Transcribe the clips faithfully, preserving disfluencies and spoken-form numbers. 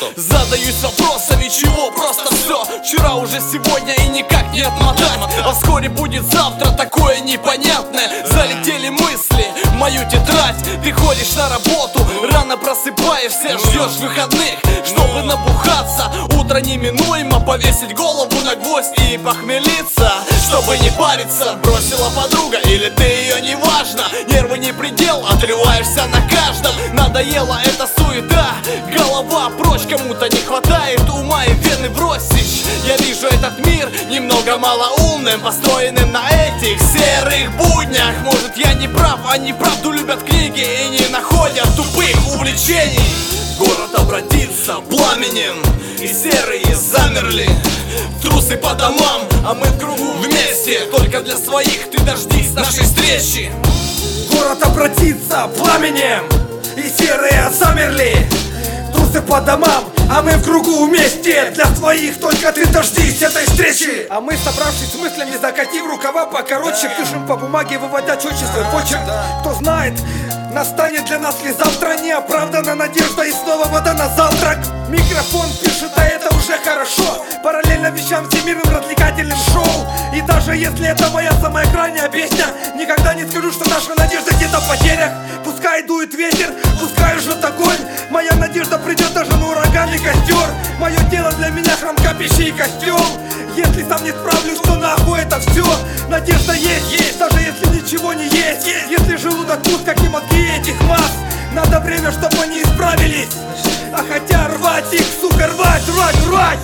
стоп. Задаюсь вопросами, чего просто все вчера уже сегодня и никак не отмотать. А вскоре будет завтра такое непонятное. Залетели мысли в мою тетрадь. Ты ходишь на работу, рано просыпаешься, ждешь выходных, чтобы набухаться. Утро неминуемо, повесить голову на гвоздь и похмелиться. Чтобы не париться, бросила подруга или ты ее, неважно. Нервы не предел, отрываешься на каждом. Надоела эта суета, голова прочь, кому-то не хватает ума и вены бросишь. Я вижу этот мир немного малоумным, построенным на этих серых буднях. Может, я не прав, они правду любят книги и не находят тупых увлечений. Город обратится пламенем, и серые замерли. Трусы по домам, а мы в кругу вместе. Только для своих ты дождись нашей встречи. Город обратится пламенем, и серые замерли. Трусы по домам, а мы в кругу вместе. Для своих только ты дождись этой встречи. А мы, собравшись с мыслями, закатив рукава покороче, пишем по бумаге, выводя четче свой почерк. Кто знает, настанет для нас ли завтра неоправданная надежда, и снова вода на завтрак. Микрофон пишет, а это уже хорошо. Параллельно вещам всемирным развлекательным шоу. И даже если это моя самая крайняя песня, никогда не скажу, что наша надежда где-то в потерях. Пускай дует ветер, пускай жжет огонь, моя надежда придет даже на ураганный костер. Мое тело для меня храм, капище и костел. Если сам не справлюсь, то нахуй это все. Надежда есть, есть, даже если ничего не есть, есть. Если желудок пуст, как и мозги этих масс, надо время, чтобы они исправились. А хотя рвать их, сука, рвать, рвать, рвать.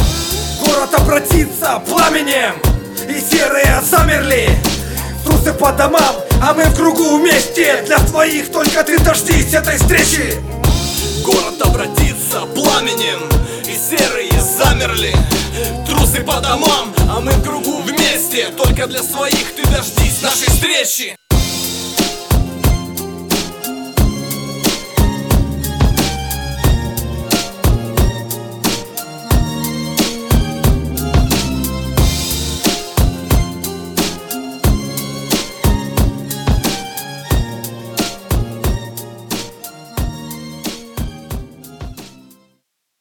Город обратится пламенем, и серые замерли. Трусы по домам, а мы в кругу вместе. Для своих только ты дождись этой встречи. Город обратится пламенем, и серые замерли. Трусы по домам, а мы в кругу вместе. Только для своих ты дождись нашей встречи.